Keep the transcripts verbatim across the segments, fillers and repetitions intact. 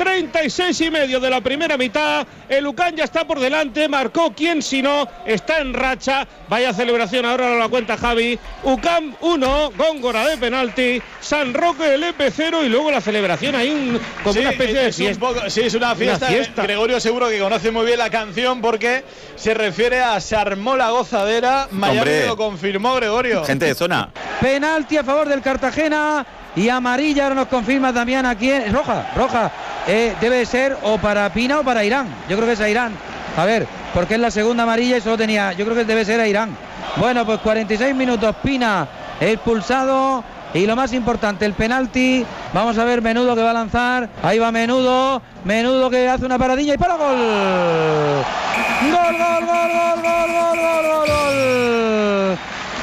treinta y seis y medio de la primera mitad. El UCAM ya está por delante. Marcó quien si no. Está en racha. Vaya celebración ahora lo la cuenta Javi. UCAM uno. Góngora de penalti. San Roque del E P cero. Y luego la celebración. Hay un, como sí, una especie de es fiesta. Un poco, sí, es una fiesta. Una fiesta. Gregorio seguro que conoce muy bien la canción porque se refiere a Se armó la gozadera. Miami Hombre. lo confirmó, Gregorio. Gente de zona. Penalti a favor del Cartagena y amarilla, ahora nos confirma también aquí, en, roja, roja, eh, debe ser o para Pina o para Irán, yo creo que es a Irán, a ver, porque es la segunda amarilla y solo tenía, yo creo que debe ser a Irán. Bueno, pues cuarenta y seis minutos, Pina expulsado y lo más importante, el penalti, vamos a ver Menudo que va a lanzar, ahí va Menudo, Menudo que hace una paradilla y para gol. Gol, gol, gol, gol, gol, gol, gol, gol, gol.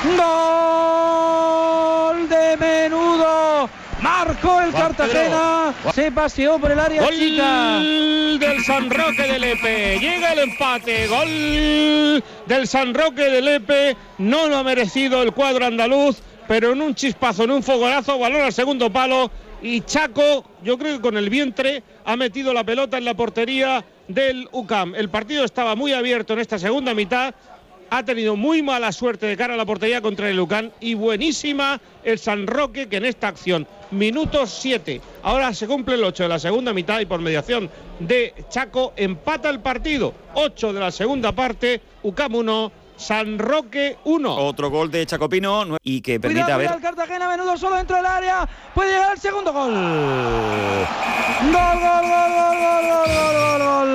Gol de Menudo. Marcó el Cartagena. Se paseó por el área Gol chica. del San Roque del Epe. Llega el empate. Gol del San Roque del Epe. No lo ha merecido el cuadro andaluz, pero en un chispazo, en un fogonazo, balón al segundo palo. Y Chaco, yo creo que con el vientre, ha metido la pelota en la portería del UCAM. El partido estaba muy abierto en esta segunda mitad. Ha tenido muy mala suerte de cara a la portería contra el UCAM y buenísima el San Roque, que en esta acción, minutos siete, ahora se cumple el ocho de la segunda mitad y por mediación de Chaco empata el partido. ocho de la segunda parte, UCAM uno, San Roque uno. Otro gol de Chacopino y que permite Cuidado, a ver. cuidado, el Cartagena, Menudo solo dentro del área. Puede llegar el segundo gol. Gol, gol, gol, gol, gol, gol, gol, gol.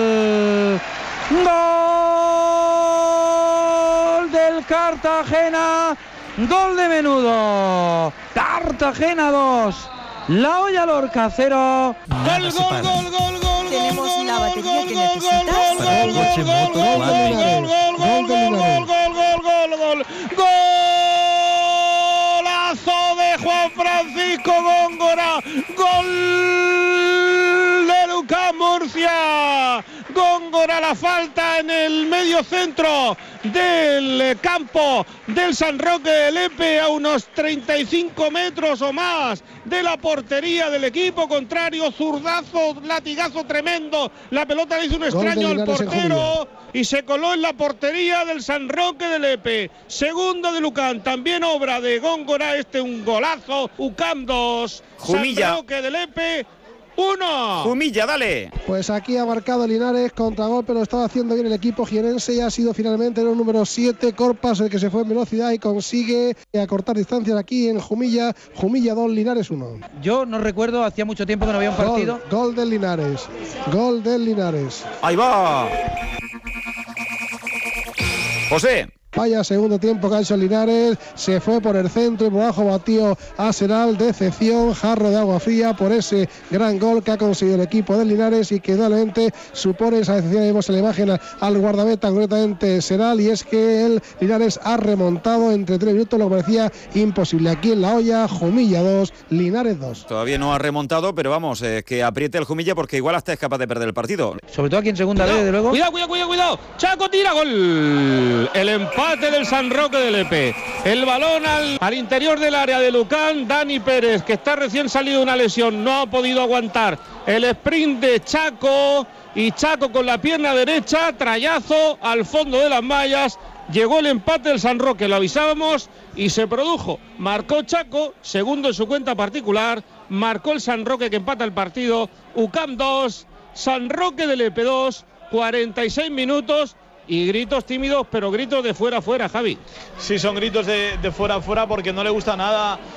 Gol del Cartagena. Gol de Menudo. Cartagena dos. La Olla Lorca cero. Gol, gol, gol, gol, gol. Tenemos la batería que necesitas. Para el coche moto, gol de Linares. Gol de Linares. Gol, gol, gol, gol. Golazo de Juan Francisco Góngora. Gol de Lucas Murcia. Góngora, la falta en el medio centro del campo del San Roque del Epe, a unos treinta y cinco metros o más de la portería del equipo contrario. Zurdazo, latigazo tremendo. La pelota le hizo un extraño al portero y se coló en la portería del San Roque del Epe. Segundo de UCAM, también obra de Góngora. Este un golazo. UCAM dos, Jumilla. San Roque del Epe uno. Jumilla, dale. Pues aquí ha marcado Linares, contragolpe lo estaba haciendo bien el equipo jienense y ha sido finalmente el número siete, Corpas, el que se fue en velocidad y consigue acortar distancias aquí en Jumilla. Jumilla dos, Linares uno. Yo no recuerdo, hacía mucho tiempo que no había un partido. Gol, gol del Linares, gol del Linares. Ahí va. José. Vaya segundo tiempo que ha hecho Linares, se fue por el centro y por abajo batió a Seral, decepción, jarro de agua fría por ese gran gol que ha conseguido el equipo de Linares y que indudablemente supone esa decepción. Vemos en la imagen al guardameta, concretamente Seral, y es que el Linares ha remontado entre tres minutos lo que parecía imposible. Aquí en La Olla, Jumilla dos, Linares dos. Todavía no ha remontado, pero vamos, eh, que apriete el Jumilla porque igual hasta es capaz de perder el partido. Sobre todo aquí en segunda vez, desde luego. Cuidado, cuidado, cuidado, cuidado. Chaco tira, gol. El empate del San Roque del Epe. El balón al, al interior del área de UCAM. Dani Pérez, que está recién salido de una lesión, no ha podido aguantar el sprint de Chaco. Y Chaco con la pierna derecha, trayazo al fondo de las mallas. Llegó el empate del San Roque, lo avisábamos y se produjo. Marcó Chaco, segundo en su cuenta particular. Marcó el San Roque, que empata el partido. UCAM dos, San Roque del Epe dos, cuarenta y seis minutos. Y gritos tímidos, pero gritos de fuera a fuera, Javi. Sí, son gritos de, de fuera a fuera porque no le gusta nada